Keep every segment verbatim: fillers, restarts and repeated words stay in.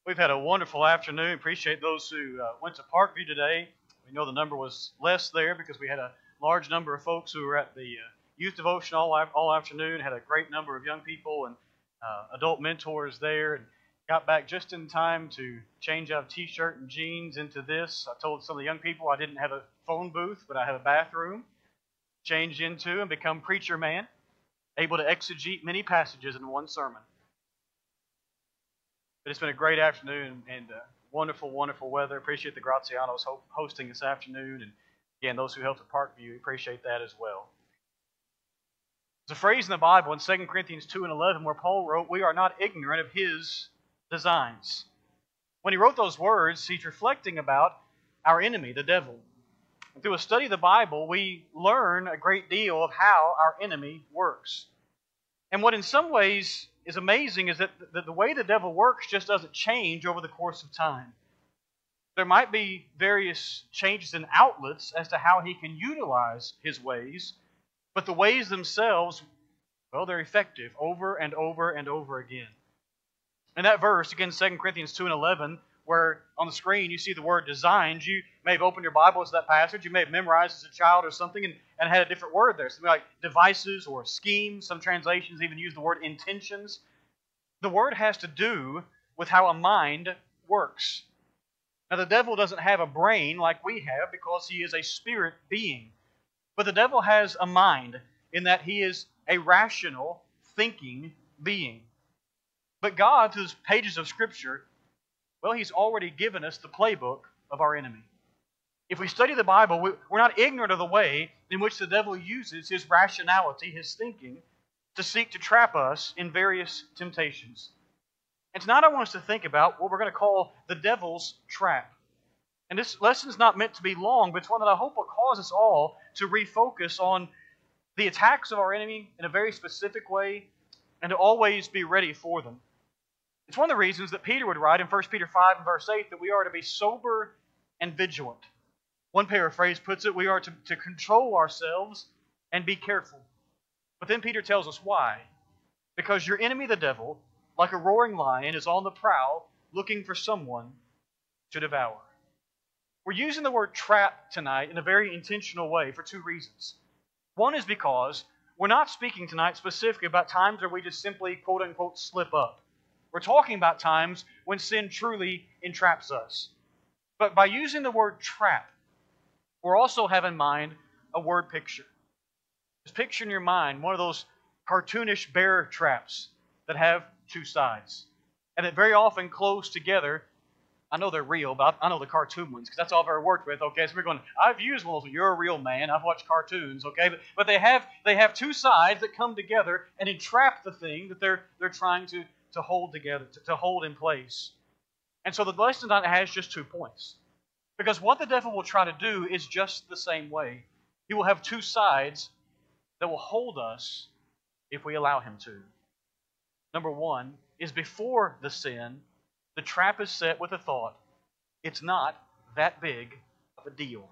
We've had a wonderful afternoon. Appreciate those who uh, went to Parkview today. We know the number was less there because we had a large number of folks who were at the uh, youth devotion all, all afternoon. Had a great number of young people and uh, adult mentors there, and got back just in time to change out of t-shirt and jeans into this. I told some of the young people I didn't have a phone booth, but I have a bathroom. Change into and become preacher man, able to exegete many passages in one sermon. But it's been a great afternoon and uh, wonderful, wonderful weather. Appreciate the Grazianos ho- hosting this afternoon. And again, those who helped at Parkview, appreciate that as well. There's a phrase in the Bible in Second Corinthians two and eleven where Paul wrote, "We are not ignorant of His designs." When he wrote those words, he's reflecting about our enemy, the devil. And through a study of the Bible, we learn a great deal of how our enemy works. And what in some ways is amazing is that the, the way the devil works just doesn't change over the course of time. There might be various changes in outlets as to how he can utilize his ways, but the ways themselves, well, they're effective over and over and over again. In that verse, again, Second Corinthians two and eleven, where on the screen you see the word designs, you may have opened your Bible to that passage, you may have memorized as a child or something and, and had a different word there. Something like devices or schemes. Some translations even use the word intentions. The word has to do with how a mind works. Now, the devil doesn't have a brain like we have because he is a spirit being. But the devil has a mind in that he is a rational, thinking being. But God, through the pages of Scripture, well, He's already given us the playbook of our enemy. If we study the Bible, we're not ignorant of the way in which the devil uses his rationality, his thinking, to seek to trap us in various temptations. And tonight I want us to think about what we're going to call the devil's trap. And this lesson is not meant to be long, but it's one that I hope will cause us all to refocus on the attacks of our enemy in a very specific way and to always be ready for them. It's one of the reasons that Peter would write in First Peter five and verse eight that we are to be sober and vigilant. One paraphrase puts it, we are to, to control ourselves and be careful. But then Peter tells us why. Because your enemy, the devil, like a roaring lion, is on the prowl looking for someone to devour. We're using the word trap tonight in a very intentional way for two reasons. One is because we're not speaking tonight specifically about times where we just simply, quote unquote, slip up. We're talking about times when sin truly entraps us. But by using the word trap, we're also have in mind a word picture. Just picture in your mind one of those cartoonish bear traps that have two sides and that very often close together. I know they're real, but I know the cartoon ones because that's all I've ever worked with. Okay, so we're going, I've used one of those. You're a real man. I've watched cartoons. Okay, but, but they have they have two sides that come together and entrap the thing that they're they're trying to to hold together, to, to hold in place. And so the lesson tonight has just two points. Because what the devil will try to do is just the same way. He will have two sides that will hold us if we allow him to. Number one is before the sin, the trap is set with a thought. It's not that big of a deal.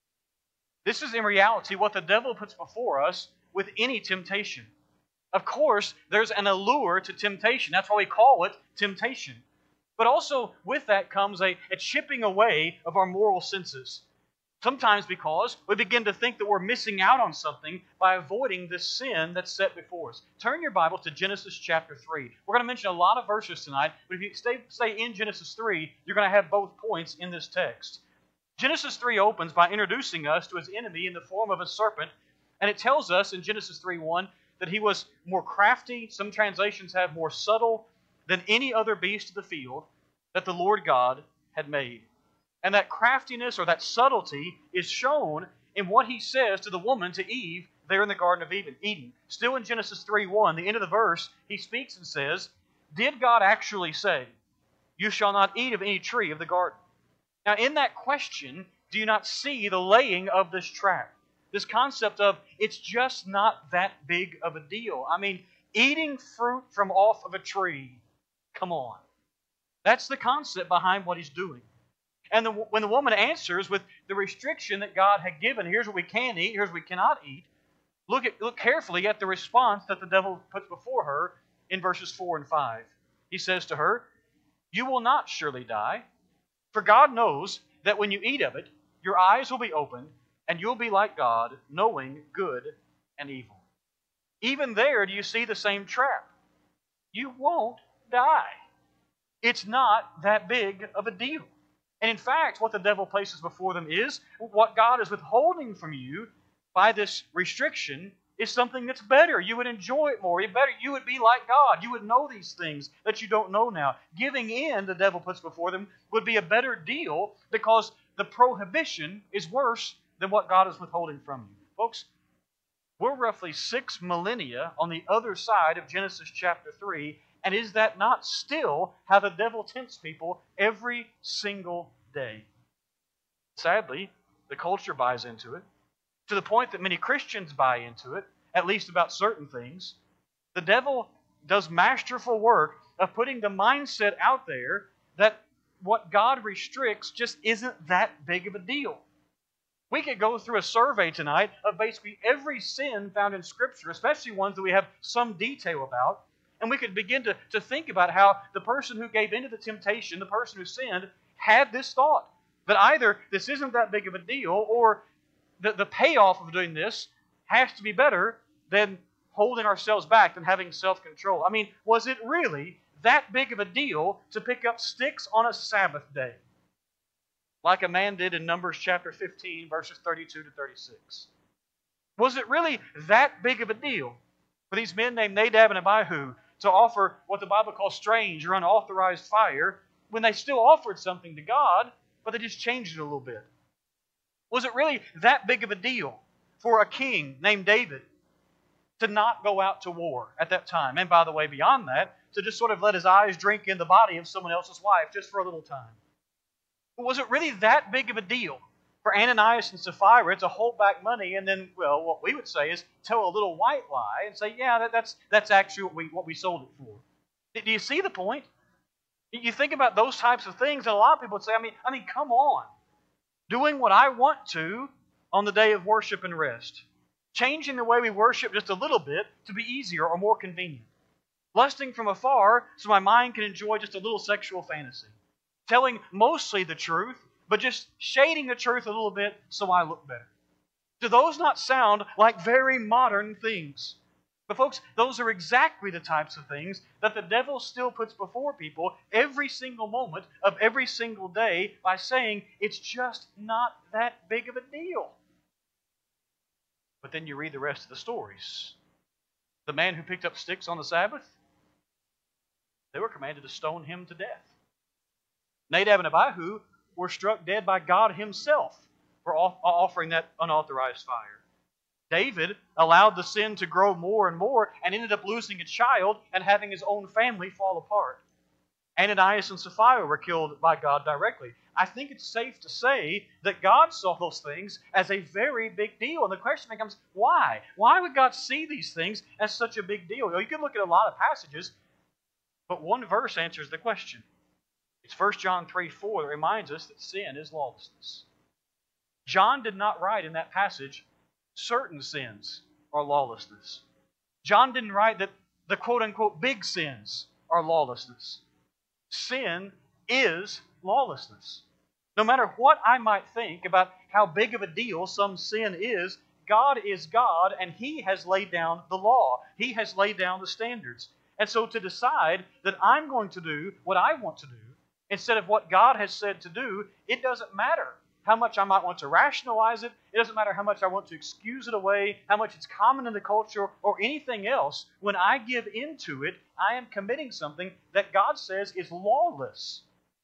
This is in reality what the devil puts before us with any temptation. Of course, there's an allure to temptation. That's why we call it temptation. But also with that comes a, a chipping away of our moral senses. Sometimes because we begin to think that we're missing out on something by avoiding this sin that's set before us. Turn your Bible to Genesis chapter three. We're going to mention a lot of verses tonight, but if you stay, stay in Genesis three, you're going to have both points in this text. Genesis three opens by introducing us to his enemy in the form of a serpent, and it tells us in Genesis three one that he was more crafty, some translations have more subtle, than any other beast of the field that the Lord God had made. And that craftiness or that subtlety is shown in what he says to the woman, to Eve, there in the Garden of Eden. Still in Genesis three one, the end of the verse, he speaks and says, "Did God actually say, 'You shall not eat of any tree of the garden'?" Now in that question, do you not see the laying of this trap? This concept of, it's just not that big of a deal. I mean, eating fruit from off of a tree, come on. That's the concept behind what he's doing. And the, when the woman answers with the restriction that God had given, here's what we can eat, here's what we cannot eat, look, at, look carefully at the response that the devil puts before her in verses four and five. He says to her, You will not surely die. For God knows that when you eat of it, your eyes will be opened, and you'll be like God, knowing good and evil. Even there, do you see the same trap? You won't die. It's not that big of a deal. And in fact, what the devil places before them is what God is withholding from you by this restriction is something that's better. You would enjoy it more. You better. You would be like God. You would know these things that you don't know now. Giving in, the devil puts before them, would be a better deal because the prohibition is worse than what God is withholding from you. Folks, we're roughly six millennia on the other side of Genesis chapter three, and is that not still how the devil tempts people every single day? Sadly, the culture buys into it, to the point that many Christians buy into it, at least about certain things. The devil does masterful work of putting the mindset out there that what God restricts just isn't that big of a deal. We could go through a survey tonight of basically every sin found in Scripture, especially ones that we have some detail about, and we could begin to, to think about how the person who gave into the temptation, the person who sinned, had this thought, that either this isn't that big of a deal, or the, the payoff of doing this has to be better than holding ourselves back, than having self-control. I mean, was it really that big of a deal to pick up sticks on a Sabbath day? Like a man did in Numbers chapter fifteen, verses thirty-two to thirty-six. Was it really that big of a deal for these men named Nadab and Abihu to offer what the Bible calls strange or unauthorized fire when they still offered something to God, but they just changed it a little bit? Was it really that big of a deal for a king named David to not go out to war at that time? And by the way, beyond that, to just sort of let his eyes drink in the body of someone else's wife just for a little time? Was it really that big of a deal for Ananias and Sapphira to hold back money and then, well, what we would say is tell a little white lie and say, yeah, that, that's that's actually what we what we sold it for? Do you see the point? You think about those types of things, and a lot of people would say, I mean, I mean, come on. Doing what I want to on the day of worship and rest. Changing the way we worship just a little bit to be easier or more convenient. Lusting from afar so my mind can enjoy just a little sexual fantasy. Telling mostly the truth, but just shading the truth a little bit so I look better. Do those not sound like very modern things? But folks, those are exactly the types of things that the devil still puts before people every single moment of every single day by saying it's just not that big of a deal. But then you read the rest of the stories. The man who picked up sticks on the Sabbath, they were commanded to stone him to death. Nadab and Abihu were struck dead by God Himself for offering that unauthorized fire. David allowed the sin to grow more and more and ended up losing a child and having his own family fall apart. Ananias and Sapphira were killed by God directly. I think it's safe to say that God saw those things as a very big deal. And the question becomes, why? Why would God see these things as such a big deal? You know, you can look at a lot of passages, but one verse answers the question. It's First John three four that reminds us that sin is lawlessness. John did not write in that passage certain sins are lawlessness. John didn't write that the quote-unquote big sins are lawlessness. Sin is lawlessness. No matter what I might think about how big of a deal some sin is, God is God and He has laid down the law. He has laid down the standards. And so to decide that I'm going to do what I want to do instead of what God has said to do, it doesn't matter how much I might want to rationalize it. It doesn't matter how much I want to excuse it away, how much it's common in the culture, or anything else. When I give into it, I am committing something that God says is lawless.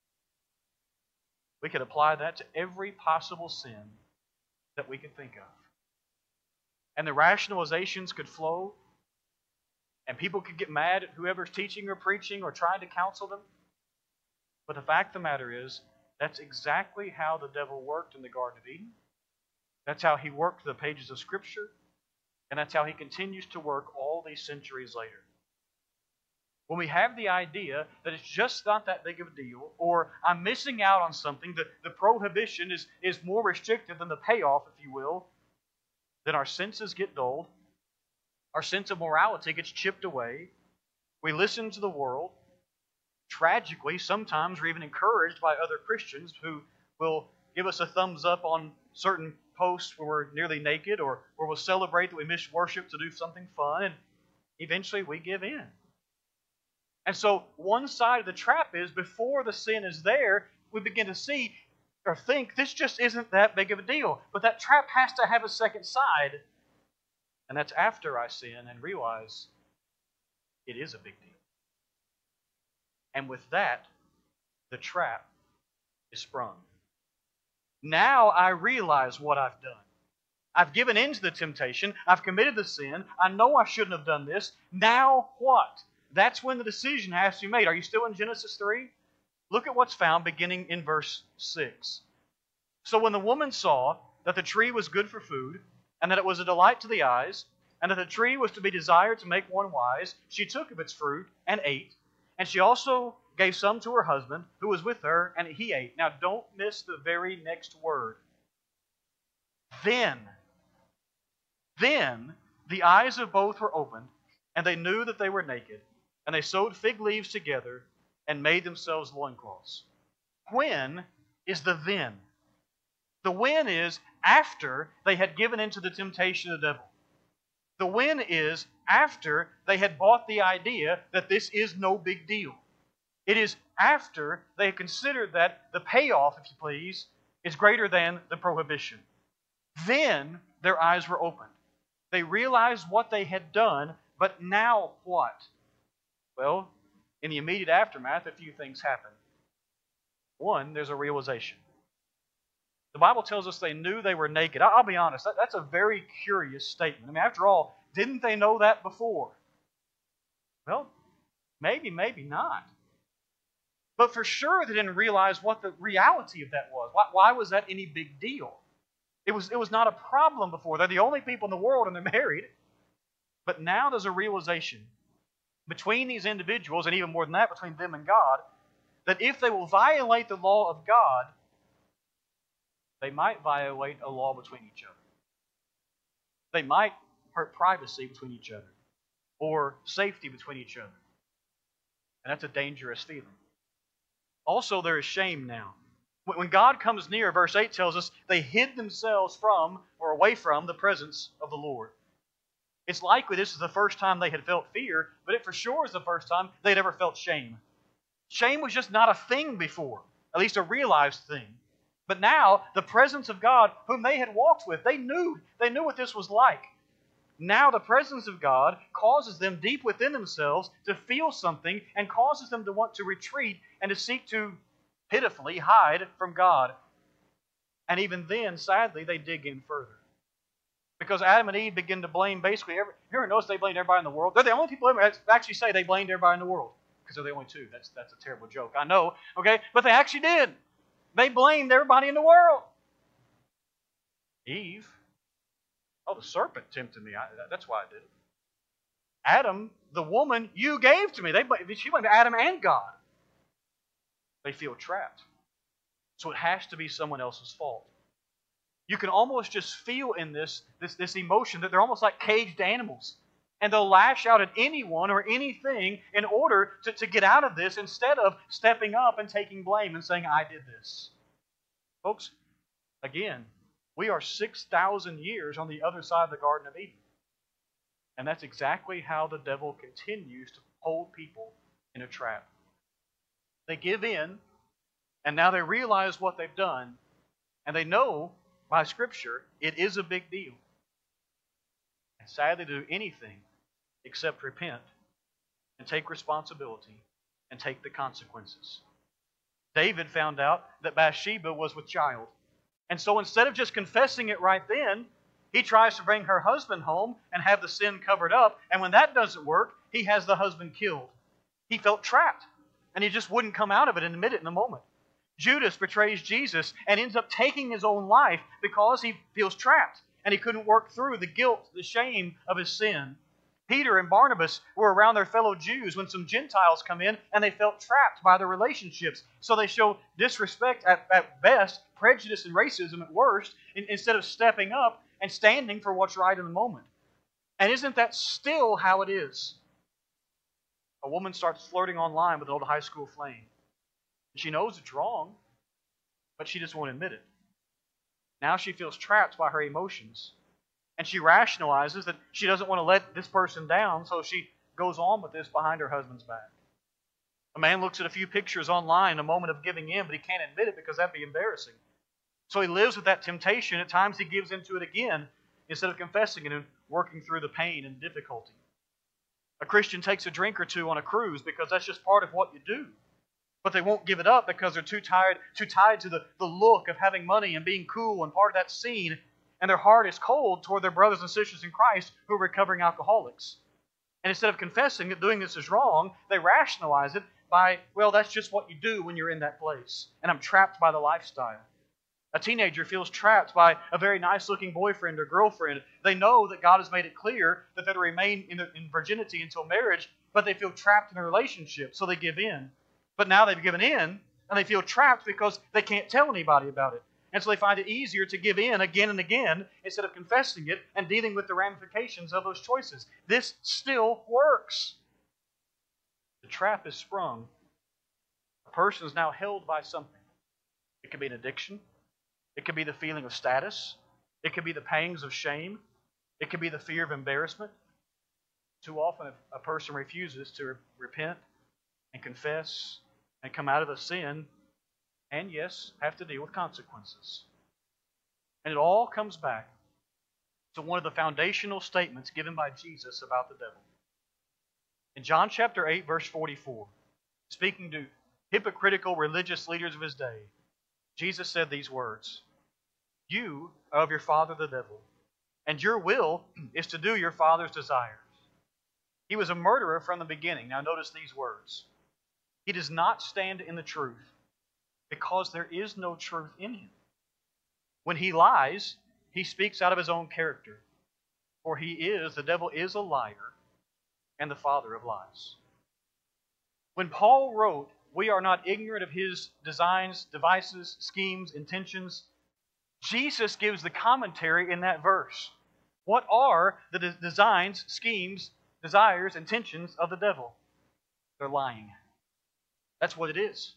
We could apply that to every possible sin that we could think of. And the rationalizations could flow, and people could get mad at whoever's teaching or preaching or trying to counsel them. But the fact of the matter is, that's exactly how the devil worked in the Garden of Eden. That's how he worked the pages of Scripture. And that's how he continues to work all these centuries later. When we have the idea that it's just not that big of a deal, or I'm missing out on something, the, the prohibition is, is more restrictive than the payoff, if you will, then our senses get dulled. Our sense of morality gets chipped away. We listen to the world. tragically, sometimes we're even encouraged by other Christians who will give us a thumbs up on certain posts where we're nearly naked, or, or we'll celebrate that we missed worship to do something fun, and eventually we give in. And so one side of the trap is, before the sin is there, we begin to see or think this just isn't that big of a deal. But that trap has to have a second side, and that's after I sin and realize it is a big deal. And with that, the trap is sprung. Now I realize what I've done. I've given in to the temptation. I've committed the sin. I know I shouldn't have done this. Now what? That's when the decision has to be made. Are you still in Genesis three? Look at what's found beginning in verse six. So when the woman saw that the tree was good for food, and that it was a delight to the eyes, and that the tree was to be desired to make one wise, she took of its fruit and ate. And she also gave some to her husband, who was with her, and he ate. Now don't miss the very next word. Then, then the eyes of both were opened, and they knew that they were naked. And they sewed fig leaves together and made themselves loincloths. When is the then? The when is after they had given into the temptation of the devil. The when is after they had bought the idea that this is no big deal. It is after they had considered that the payoff, if you please, is greater than the prohibition. Then their eyes were opened. They realized what they had done, but now what? Well, in the immediate aftermath, a few things happen. One, there's a realization. The Bible tells us they knew they were naked. I'll be honest, that, that's a very curious statement. I mean, after all, didn't they know that before? Well, maybe, maybe not. But for sure they didn't realize what the reality of that was. Why, why was that any big deal? It was, it was not a problem before. They're the only people in the world and they're married. But now there's a realization between these individuals, and even more than that, between them and God, that if they will violate the law of God, they might violate a law between each other. They might hurt privacy between each other, or safety between each other. And that's a dangerous feeling. Also, there is shame now. When God comes near, verse eight tells us, they hid themselves from, or away from, the presence of the Lord. It's likely this is the first time they had felt fear, but it for sure is the first time they'd ever felt shame. Shame was just not a thing before, at least a realized thing. But now, the presence of God, whom they had walked with, they knew, they knew what this was like. Now the presence of God causes them deep within themselves to feel something and causes them to want to retreat and to seek to pitifully hide from God. And even then, sadly, they dig in further. Because Adam and Eve begin to blame basically every... Here, notice they blamed everybody in the world. They're the only people who actually say they blamed everybody in the world. Because they're the only two. That's, that's a terrible joke, I know. Okay, but they actually did. They blamed everybody in the world. Eve... Oh, the serpent tempted me. I, that's why I did it. Adam, the woman you gave to me. They, she blamed Adam and God. They feel trapped. So it has to be someone else's fault. You can almost just feel in this, this, this emotion that they're almost like caged animals. And they'll lash out at anyone or anything in order to, to get out of this instead of stepping up and taking blame and saying, I did this. Folks, again, we are six thousand years on the other side of the Garden of Eden. And that's exactly how the devil continues to hold people in a trap. They give in, and now they realize what they've done, and they know by Scripture it is a big deal. And sadly, to do anything except repent and take responsibility and take the consequences. David found out that Bathsheba was with child. And so instead of just confessing it right then, he tries to bring her husband home and have the sin covered up. And when that doesn't work, he has the husband killed. He felt trapped. And he just wouldn't come out of it and admit it in the moment. Judas betrays Jesus and ends up taking his own life because he feels trapped. And he couldn't work through the guilt, the shame of his sin. Peter and Barnabas were around their fellow Jews when some Gentiles come in and they felt trapped by their relationships. So they show disrespect at, at best, prejudice and racism at worst, in, instead of stepping up and standing for what's right in the moment. And isn't that still how it is? A woman starts flirting online with an old high school flame. She knows it's wrong, but she just won't admit it. Now she feels trapped by her emotions. And she rationalizes that she doesn't want to let this person down, so she goes on with this behind her husband's back. A man looks at a few pictures online in a moment of giving in, but he can't admit it because that'd be embarrassing. So he lives with that temptation. At times he gives into it again instead of confessing it and working through the pain and difficulty. A Christian takes a drink or two on a cruise because that's just part of what you do. But they won't give it up because they're too tired, too tied to the, the look of having money and being cool and part of that scene, and their heart is cold toward their brothers and sisters in Christ who are recovering alcoholics. And instead of confessing that doing this is wrong, they rationalize it by, well, that's just what you do when you're in that place, and I'm trapped by the lifestyle. A teenager feels trapped by a very nice-looking boyfriend or girlfriend. They know that God has made it clear that they're to remain in, in virginity until marriage, but they feel trapped in a relationship, so they give in. But now they've given in, and they feel trapped because they can't tell anybody about it. And so they find it easier to give in again and again instead of confessing it and dealing with the ramifications of those choices. This still works. The trap is sprung. A person is now held by something. It could be an addiction. It could be the feeling of status. It could be the pangs of shame. It could be the fear of embarrassment. Too often a person refuses to repent and confess and come out of the sin and, yes, have to deal with consequences. And it all comes back to one of the foundational statements given by Jesus about the devil. In John chapter eight, verse forty-four, speaking to hypocritical religious leaders of his day, Jesus said these words, "You are of your father the devil, and your will is to do your father's desires. He was a murderer from the beginning." Now notice these words. He does not stand in the truth because there is no truth in him. When he lies, he speaks out of his own character, for he is, the devil is a liar and the father of lies. When Paul wrote, "We are not ignorant of his designs, devices, schemes, intentions," Jesus gives the commentary in that verse. What are the de- designs, schemes, desires, intentions of the devil? They're lying. That's what it is.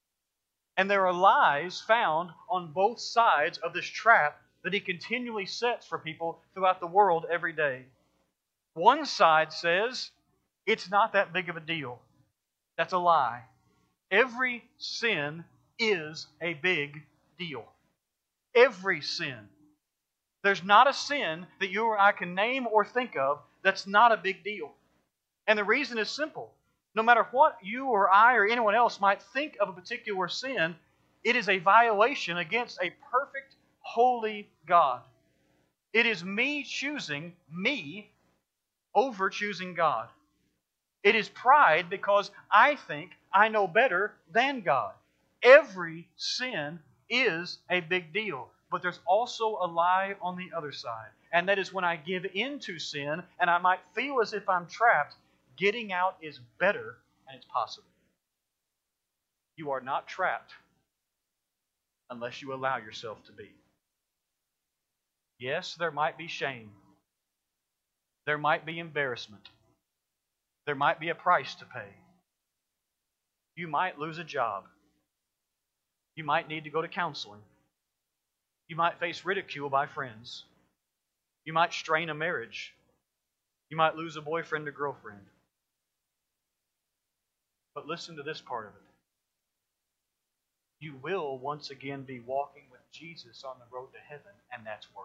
And there are lies found on both sides of this trap that he continually sets for people throughout the world every day. One side says, it's not that big of a deal. That's a lie. Every sin is a big deal. Every sin. There's not a sin that you or I can name or think of that's not a big deal. And the reason is simple. No matter what you or I or anyone else might think of a particular sin, it is a violation against a perfect, holy God. It is me choosing me over choosing God. It is pride because I think I know better than God. Every sin is a big deal. But there's also a lie on the other side. And that is when I give in to sin and I might feel as if I'm trapped, getting out is better and it's possible. You are not trapped unless you allow yourself to be. Yes, there might be shame. There might be embarrassment. There might be a price to pay. You might lose a job. You might need to go to counseling. You might face ridicule by friends. You might strain a marriage. You might lose a boyfriend or girlfriend. But listen to this part of it. You will once again be walking with Jesus on the road to heaven, and that's worth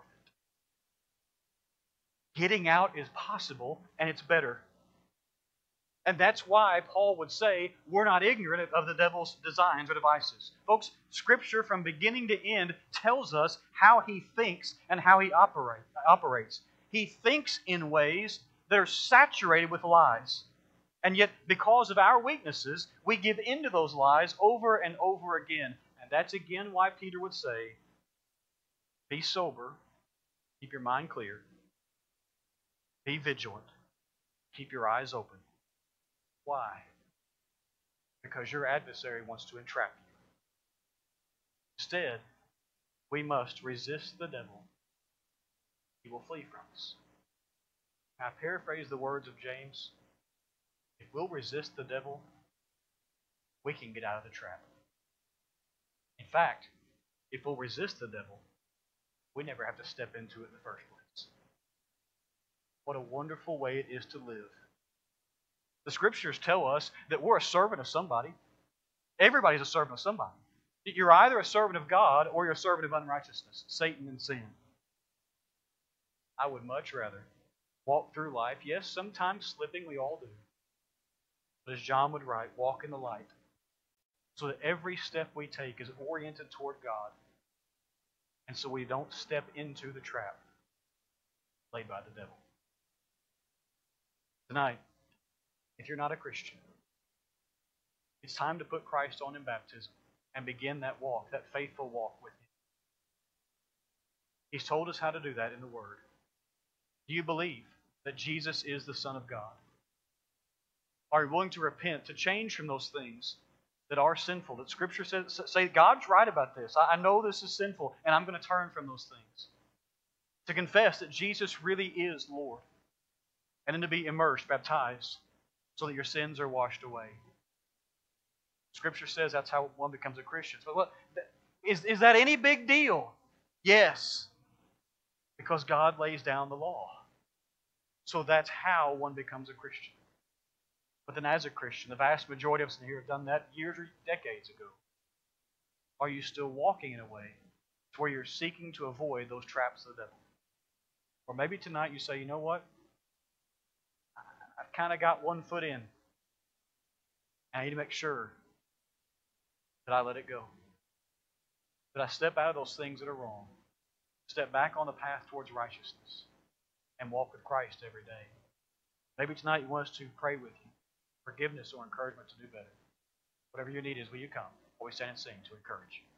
it. Getting out is possible, and it's better. And that's why Paul would say we're not ignorant of the devil's designs or devices. Folks, Scripture from beginning to end tells us how he thinks and how he operate, operates. He thinks in ways that are saturated with lies. And yet, because of our weaknesses, we give in to those lies over and over again. And that's again why Peter would say, be sober, keep your mind clear, be vigilant, keep your eyes open. Why? Because your adversary wants to entrap you. Instead, we must resist the devil. He will flee from us. I paraphrase the words of James. If we'll resist the devil, we can get out of the trap. In fact, if we'll resist the devil, we never have to step into it in the first place. What a wonderful way it is to live. The Scriptures tell us that we're a servant of somebody. Everybody's a servant of somebody. You're either a servant of God or you're a servant of unrighteousness, Satan and sin. I would much rather walk through life, yes, sometimes slipping, we all do. But as John would write, walk in the light, so that every step we take is oriented toward God, and so we don't step into the trap laid by the devil. Tonight, if you're not a Christian, it's time to put Christ on in baptism and begin that walk, that faithful walk with Him. He's told us how to do that in the Word. Do you believe that Jesus is the Son of God? Are you willing to repent, to change from those things that are sinful, that Scripture says, say, God's right about this. I know this is sinful, and I'm going to turn from those things. To confess that Jesus really is Lord. And then to be immersed, baptized, so that your sins are washed away. Scripture says that's how one becomes a Christian. So look, is, is that any big deal? Yes. Because God lays down the law. So that's how one becomes a Christian. But then as a Christian, the vast majority of us in here have done that years or decades ago. Are you still walking in a way to where you're seeking to avoid those traps of the devil? Or maybe tonight you say, you know what? I've kind of got one foot in. And I need to make sure that I let it go. That I step out of those things that are wrong. Step back on the path towards righteousness. And walk with Christ every day. Maybe tonight you want us to pray with you. Forgiveness or encouragement to do better. Whatever your need is, will you come? Or we stand and sing to encourage you.